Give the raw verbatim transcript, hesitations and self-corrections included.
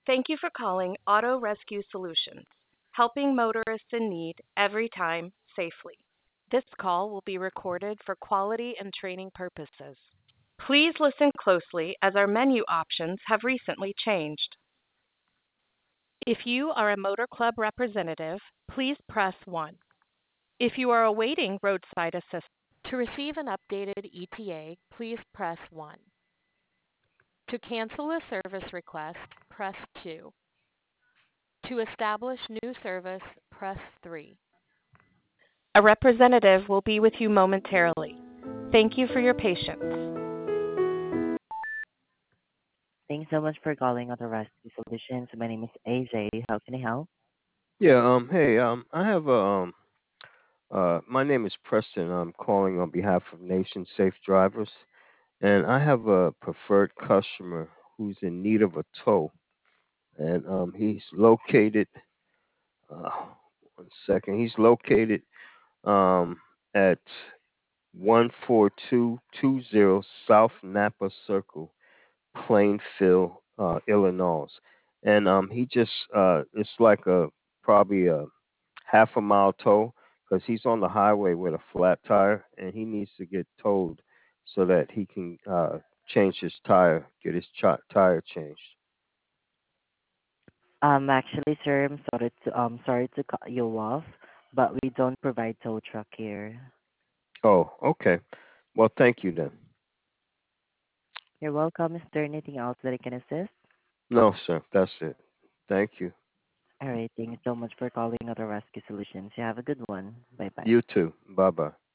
Thank you for calling Auto Rescue Solutions, helping motorists in need every time safely. This call will be recorded for quality and training purposes. Please listen closely as our menu options have recently changed. If you are a Motor Club representative, please press one. If you are awaiting roadside assistance, to receive an updated E T A, please press one. To cancel a service request, press two. To establish new service, press three. A representative will be with you momentarily. Thank you for your patience. Thanks so much for calling Auto Rescue Solutions. My name is A J. How can I help? Yeah, um, hey, um, I have a, um, uh, my name is Preston. I'm calling on behalf of Nation Safe Drivers, and I have a preferred customer who's in need of a tow, and um, he's located. Uh, one second, he's located um at one four two two zero South Napa Circle, Plainfield, uh, Illinois, and um, he just uh, it's like a probably a half a mile tow because he's on the highway with a flat tire and he needs to get towed so that he can uh, change his tire, get his ch- tire changed. Um, actually, sir, I'm sorry to um sorry to cut you off, but we don't provide tow truck here. Oh, okay. Well, thank you then. You're welcome. Is there anything else that I can assist? No, sir, that's it. Thank you. All right. Thank you so much for calling Auto Rescue Solutions. You have a good one. Bye bye. You too. Bye bye.